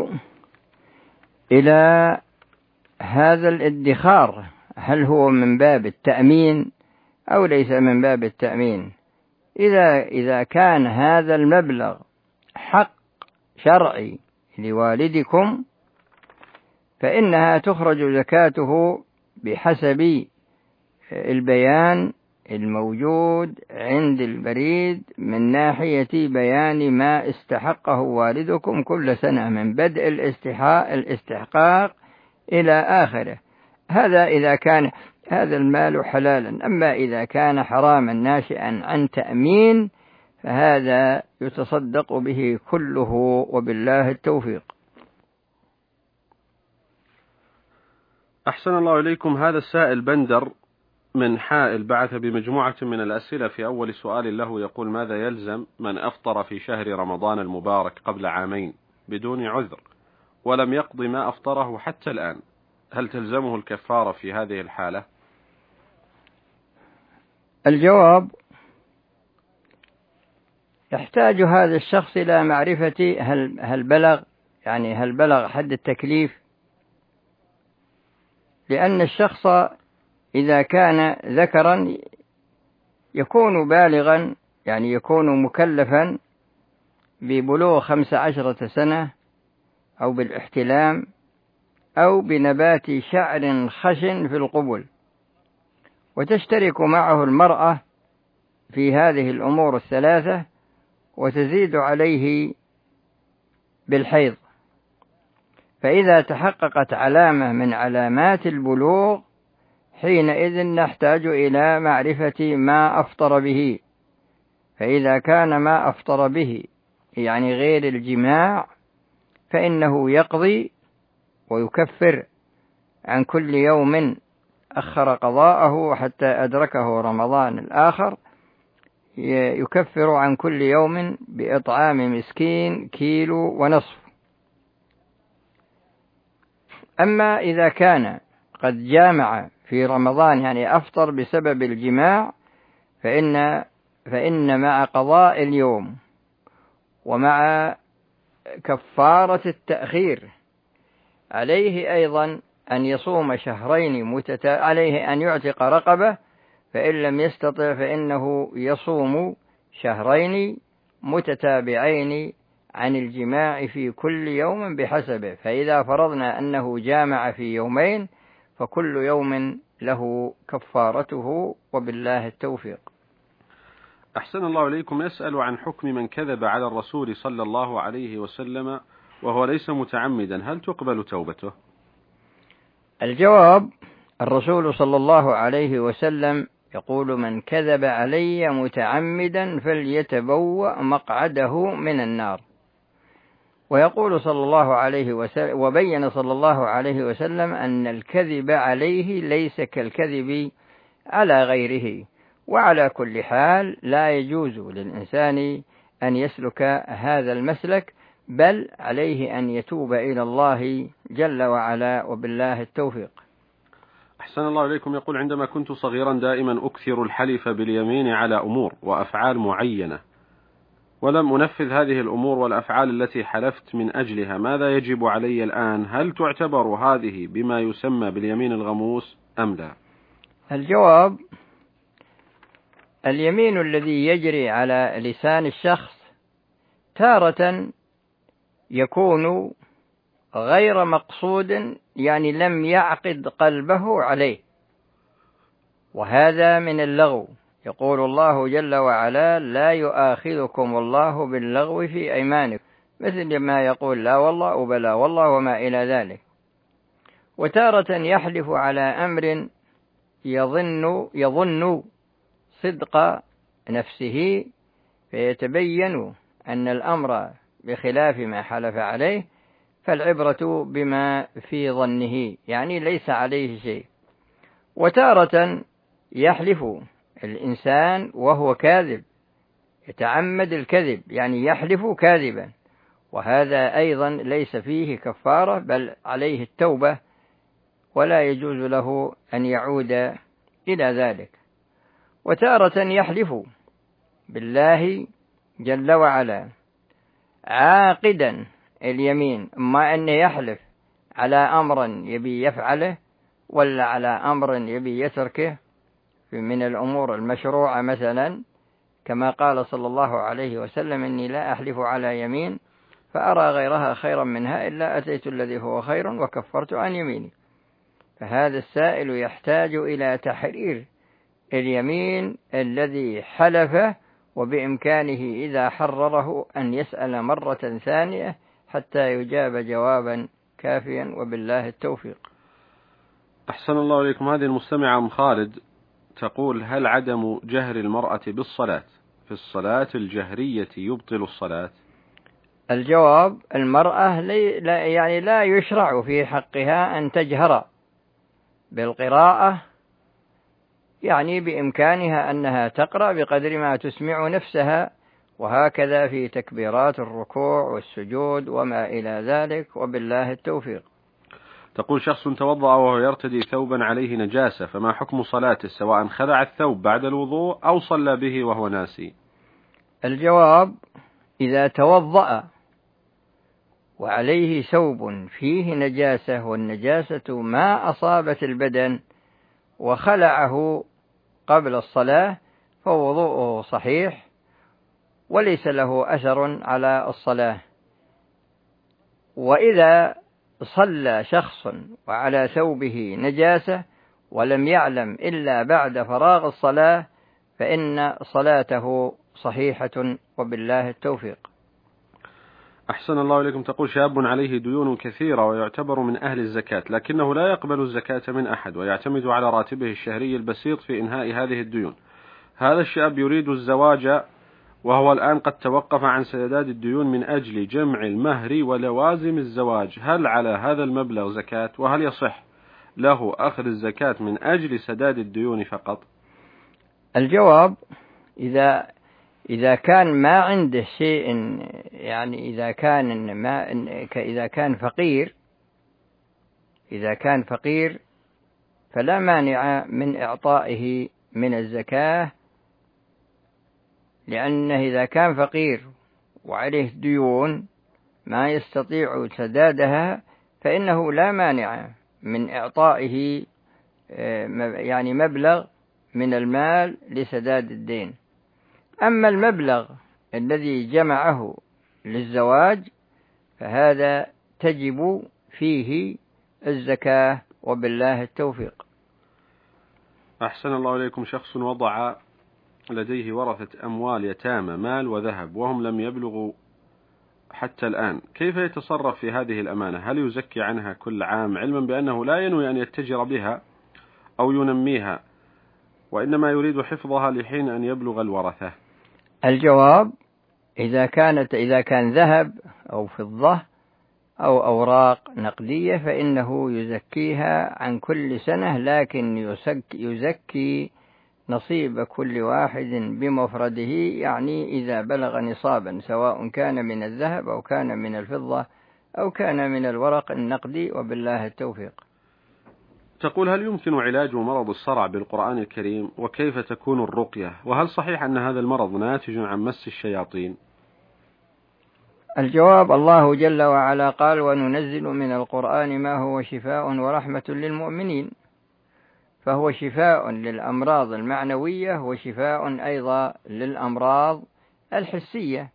C: إلى هذا الادخار، هل هو من باب التأمين أو ليس من باب التأمين. إذا كان هذا المبلغ حق شرعي لوالدكم فإنها تخرج زكاته بحسب البيان الموجود عند البريد من ناحية بيان ما استحقه والدكم كل سنة من بدء الاستحقاق إلى آخره. هذا إذا كان هذا المال حلالا. أما إذا كان حراما ناشئا عن تأمين فهذا يتصدق به كله، وبالله التوفيق.
B: أحسن الله إليكم. هذا السائل بندر من حائل بعث بمجموعة من الأسئلة. في أول سؤال له يقول: ماذا يلزم من أفطر في شهر رمضان المبارك قبل عامين بدون عذر ولم يقضي ما أفطره حتى الآن؟ هل تلزمه الكفارة في هذه الحالة؟
C: الجواب: يحتاج هذا الشخص إلى معرفة هل بلغ حد التكليف، لأن الشخص إذا كان ذكرا يكون بالغا، يعني يكون مكلفا ببلوغ 15 سنة أو بالاحتلام أو بنبات شعر خشن في القبل، وتشترك معه المرأة في هذه الأمور الثلاثة وتزيد عليه بالحيض. فإذا تحققت علامة من علامات البلوغ حينئذ نحتاج إلى معرفة ما أفطر به. فإذا كان ما أفطر به يعني غير الجماع فإنه يقضي ويكفر عن كل يوم أخر قضاءه حتى أدركه رمضان الآخر، يكفر عن كل يوم بإطعام مسكين 1.5 كيلو. أما إذا كان قد جامع في رمضان يعني أفطر بسبب الجماع فإن مع قضاء اليوم ومع كفارة التأخير عليه أيضا أن يصوم شهرين عليه أن يعتق رقبة، فإن لم يستطع فإنه يصوم شهرين متتابعين عن الجماع في كل يوم بحسبه. فإذا فرضنا أنه جامع في يومين فكل يوم له كفارته، وبالله التوفيق.
B: أحسن الله إليكم. يسأل عن حكم من كذب على الرسول صلى الله عليه وسلم وهو ليس متعمدا، هل تقبل توبته؟
C: الجواب: الرسول صلى الله عليه وسلم يقول: من كذب علي متعمدا فليتبوأ مقعده من النار. ويقول صلى الله عليه وسلم، وبين صلى الله عليه وسلم أن الكذب عليه ليس كالكذب على غيره. وعلى كل حال لا يجوز للإنسان أن يسلك هذا المسلك، بل عليه أن يتوب إلى الله جل وعلا، وبالله التوفيق.
B: أحسن الله إليكم. يقول: عندما كنت صغيرا دائما أكثر الحلف باليمين على أمور وأفعال معينة، ولم أنفذ هذه الأمور والأفعال التي حلفت من أجلها، ماذا يجب علي الآن؟ هل تعتبر هذه بما يسمى باليمين الغموس أم لا؟
C: الجواب: اليمين الذي يجري على لسان الشخص تارة يكون غير مقصود، يعني لم يعقد قلبه عليه، وهذا من اللغو. يقول الله جل وعلا: لا يؤاخذكم الله باللغو في أيمانكم، مثل ما يقول لا والله وبلا والله وما إلى ذلك. وتارة يحلف على أمر يظن صدق نفسه فيتبين أن الأمر بخلاف ما حلف عليه، فالعبرة بما في ظنه، يعني ليس عليه شيء. وتارة يحلف الإنسان وهو كاذب، يتعمد الكذب، يعني يحلف كاذبا، وهذا أيضا ليس فيه كفارة، بل عليه التوبة، ولا يجوز له أن يعود إلى ذلك. وتارة يحلف بالله جل وعلا عاقدا اليمين، ما أنه يحلف على أمر يبي يفعله ولا على أمر يبي يتركه من الأمور المشروعة، مثلا كما قال صلى الله عليه وسلم: إني لا أحلف على يمين فأرى غيرها خيرا منها إلا أتيت الذي هو خير وكفرت عن يميني. فهذا السائل يحتاج إلى تحرير اليمين الذي حلفه، وبإمكانه إذا حرره أن يسأل مرة ثانية حتى يجاب جوابا كافيا، وبالله التوفيق.
B: أحسن الله إليكم. هذه المستمعة أم خالد تقول: هل عدم جهر المرأة بالصلاة في الصلاة الجهرية يبطل الصلاة؟
C: الجواب: المرأة لا يشرع في حقها أن تجهر بالقراءة، يعني بإمكانها أنها تقرأ بقدر ما تسمع نفسها، وهكذا في تكبيرات الركوع والسجود وما إلى ذلك، وبالله التوفيق.
B: تقول: شخص توضأ وهو يرتدي ثوبا عليه نجاسة، فما حكم صلاته سواء خلع الثوب بعد الوضوء أو صلى به وهو ناسي؟
C: الجواب: إذا توضأ وعليه ثوب فيه نجاسة، والنجاسة ما أصابت البدن، وخلعه قبل الصلاة، فوضوءه صحيح وليس له أثر على الصلاة. وإذا صلى شخص وعلى ثوبه نجاسة ولم يعلم إلا بعد فراغ الصلاة، فإن صلاته صحيحة، وبالله التوفيق.
B: أحسن الله إليكم. تقول: شاب عليه ديون كثيرة ويعتبر من أهل الزكاة، لكنه لا يقبل الزكاة من أحد ويعتمد على راتبه الشهري البسيط في إنهاء هذه الديون. هذا الشاب يريد الزواج، وهو الآن قد توقف عن سداد الديون من أجل جمع المهر ولوازم الزواج. هل على هذا المبلغ زكاة؟ وهل يصح له أخذ الزكاة من أجل سداد الديون فقط؟
C: الجواب: إذا كان ما عنده شيء، يعني إذا كان فقير فلا مانع من إعطائه من الزكاة، لأنه إذا كان فقير وعليه ديون ما يستطيع سدادها، فإنه لا مانع من إعطائه يعني مبلغ من المال لسداد الدين. أما المبلغ الذي جمعه للزواج فهذا تجب فيه الزكاة، وبالله التوفيق.
B: أحسن الله إليكم. شخص وضع لديه ورثة أموال يتامى مال وذهب وهم لم يبلغوا حتى الآن، كيف يتصرف في هذه الأمانة؟ هل يزكي عنها كل عام، علما بأنه لا ينوي أن يتجر بها أو ينميها، وإنما يريد حفظها لحين أن يبلغ الورثة؟
C: الجواب: إذا كان ذهب أو فضة أو أوراق نقدية فإنه يزكيها عن كل سنة، لكن يزكي نصيب كل واحد بمفرده، يعني إذا بلغ نصابا، سواء كان من الذهب أو كان من الفضة أو كان من الورق النقدي، وبالله التوفيق.
B: تقول: هل يمكن علاج مرض الصرع بالقرآن الكريم؟ وكيف تكون الرقية؟ وهل صحيح أن هذا المرض ناتج عن مس الشياطين؟
C: الجواب: الله جل وعلا قال: وننزل من القرآن ما هو شفاء ورحمة للمؤمنين، فهو شفاء للأمراض المعنوية وشفاء أيضا للأمراض الحسية.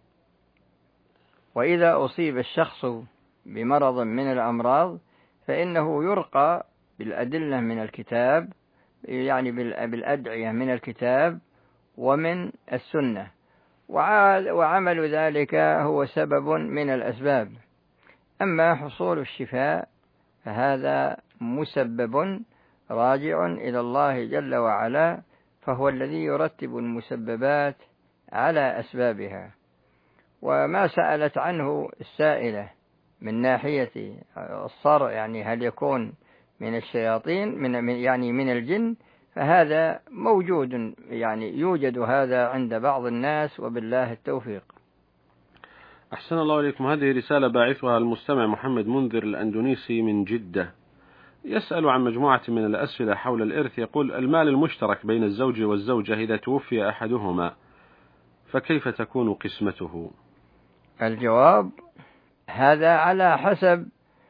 C: وإذا أصيب الشخص بمرض من الأمراض فإنه يرقى بالأدلة من الكتاب، يعني بالأدعية من الكتاب ومن السنة، وعمل ذلك هو سبب من الأسباب. أما حصول الشفاء فهذا مسبب راجع إلى الله جل وعلا، فهو الذي يرتب المسببات على أسبابها. وما سألت عنه السائلة من ناحية الصرع، يعني هل يكون من الشياطين من الجن، فهذا موجود، يعني يوجد هذا عند بعض الناس، وبالله التوفيق.
B: أحسن الله إليكم. هذه رسالة باعثها المستمع محمد منذر الأندونيسي من جدة، يسأل عن مجموعة من الأسئلة حول الإرث. يقول: المال المشترك بين الزوج والزوجة إذا توفي أحدهما فكيف تكون قسمته؟
C: الجواب: هذا على حسب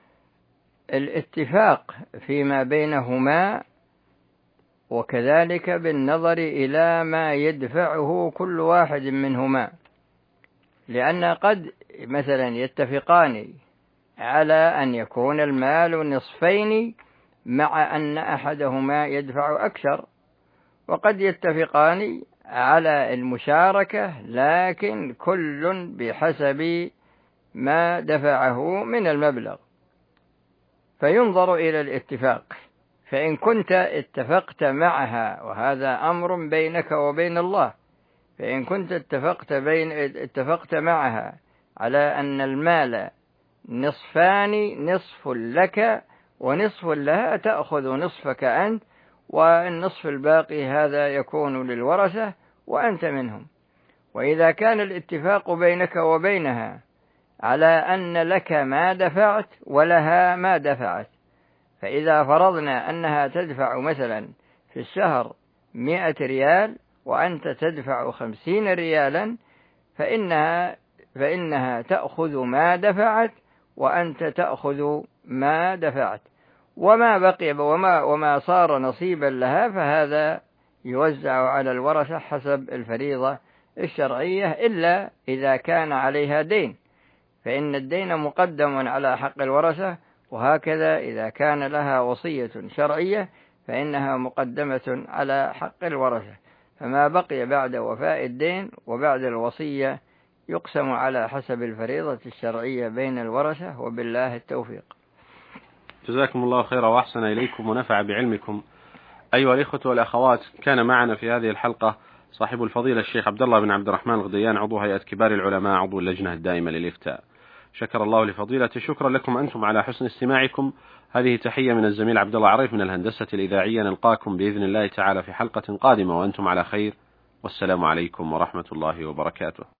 C: الاتفاق فيما بينهما، وكذلك بالنظر إلى ما يدفعه كل واحد منهما، لأن قد مثلا يتفقان على أن يكون المال نصفين مع أن أحدهما يدفع أكثر، وقد يتفقان على المشاركة لكن كل بحسب ما دفعه من المبلغ، فينظر إلى الاتفاق. فإن كنت اتفقت معها، وهذا أمر بينك وبين الله، فإن كنت اتفقت معها على أن المال نصفان، نصف لك ونصف لها، تأخذ نصفك أنت، والنصف الباقي هذا يكون للورثة وأنت منهم. وإذا كان الاتفاق بينك وبينها على أن لك ما دفعت ولها ما دفعت، فإذا فرضنا أنها تدفع مثلا في الشهر 100 ريال وأنت تدفع 50 ريالا، فإنها تأخذ ما دفعت وأنت تأخذ ما دفعت، وما بقي وما صار نصيبا لها فهذا يوزع على الورثة حسب الفريضة الشرعية، إلا إذا كان عليها دين، فإن الدين مقدم على حق الورثة، وهكذا إذا كان لها وصية شرعية فإنها مقدمة على حق الورثة، فما بقي بعد وفاء الدين وبعد الوصية يقسم على حسب الفريضة الشرعية بين الورثة، وبالله التوفيق.
B: جزاكم الله خيرا وأحسن إليكم ونفع بعلمكم. أيها الإخوة والأخوات، كان معنا في هذه الحلقة صاحب الفضيلة الشيخ عبد الله بن عبد الرحمن الغديان، عضو هيئة كبار العلماء، عضو اللجنة الدائمة للإفتاء. شكر الله لفضيلته. شكرا لكم أنتم على حسن استماعكم. هذه تحية من الزميل عبد الله عريف من الهندسة الإذاعية. نلقاكم بإذن الله تعالى في حلقة قادمة وأنتم على خير، والسلام عليكم ورحمة الله وبركاته.